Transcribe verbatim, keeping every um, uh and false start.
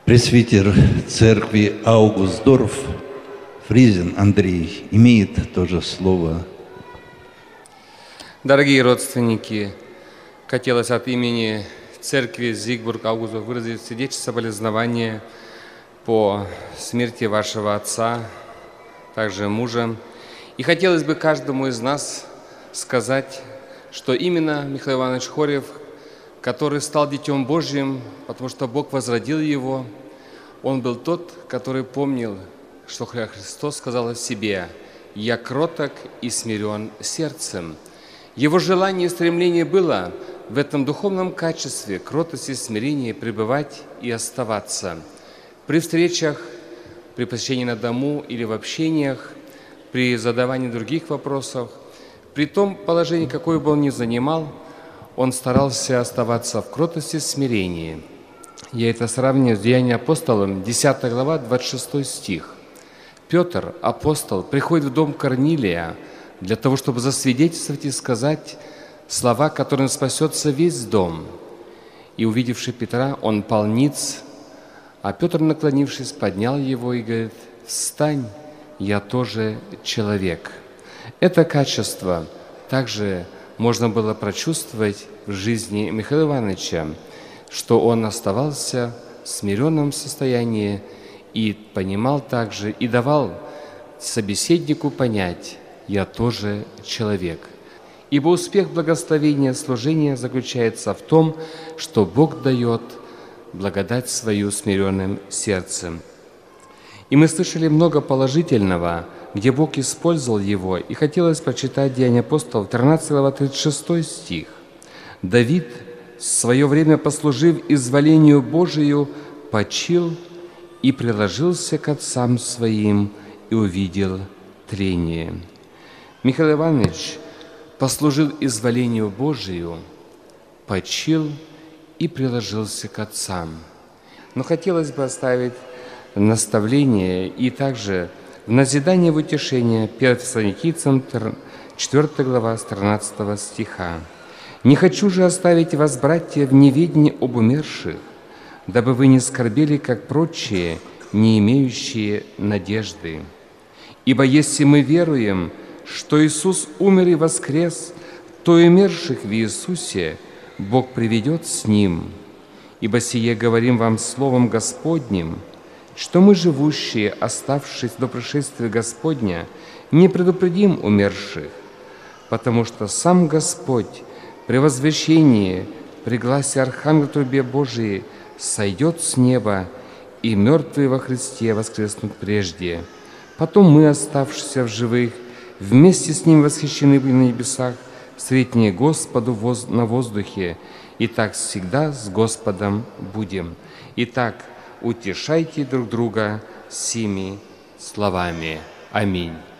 Пресвитер церкви Аугусдорф Фризин Андрей имеет тоже слово. Дорогие родственники, хотелось от имени церкви Зигбург Аугусдорф выразить сердечное соболезнование по смерти вашего отца, также мужа. И хотелось бы каждому из нас сказать, что именно Михаил Иванович Хорев, который стал Детем Божьим, потому что Бог возродил его, он был тот, который помнил, что Христос сказал о себе: «Я кроток и смирен сердцем». Его желание и стремление было в этом духовном качестве кротости и смирения пребывать и оставаться. При встречах, при посещении на дому или в общениях, при задавании других вопросов, при том положении, какое бы он ни занимал, он старался оставаться в кротости и смирении. Я это сравниваю с Деяниями апостолов, десятая глава, двадцать шестой стих. Петр, апостол, приходит в дом Корнилия для того, чтобы засвидетельствовать и сказать слова, которым спасется весь дом. И, увидевший Петра, он пал ниц, а Петр, наклонившись, поднял его и говорит: «Встань, я тоже человек». Это качество также можно было прочувствовать в жизни Михаила Ивановича, что он оставался в смиренном состоянии и понимал также, и давал собеседнику понять: «Я тоже человек». Ибо успех благословения служения заключается в том, что Бог дает благодать свою смиренным сердцем. И мы слышали много положительного, где Бог использовал его, и хотелось прочитать Деяния апостолов, тринадцатая глава, тридцать шестой стих. «Давид, в свое время послужив изволению Божию, почил и приложился к отцам своим и увидел тление». Михаил Иванович послужил изволению Божию, почил и приложился к отцам. Но хотелось бы оставить наставление и также в назидание в утешение первое Фессалоникийцам, четвёртая глава, с тринадцатого стиха. «Не хочу же оставить вас, братья, в неведении об умерших, дабы вы не скорбели, как прочие, не имеющие надежды. Ибо если мы веруем, что Иисус умер и воскрес, то и умерших в Иисусе Бог приведет с Ним. Ибо сие говорим вам словом Господним, что мы, живущие, оставшись до пришествия Господня, не предупредим умерших, потому что сам Господь при возвещении, при гласе Архангела трубе Божией сойдет с неба, и мертвые во Христе воскреснут прежде. Потом мы, оставшиеся в живых, вместе с Ним восхищены были на небесах, встретнее Господу воз... на воздухе, и так всегда с Господом будем. Итак, утешайте друг друга сими словами. Аминь.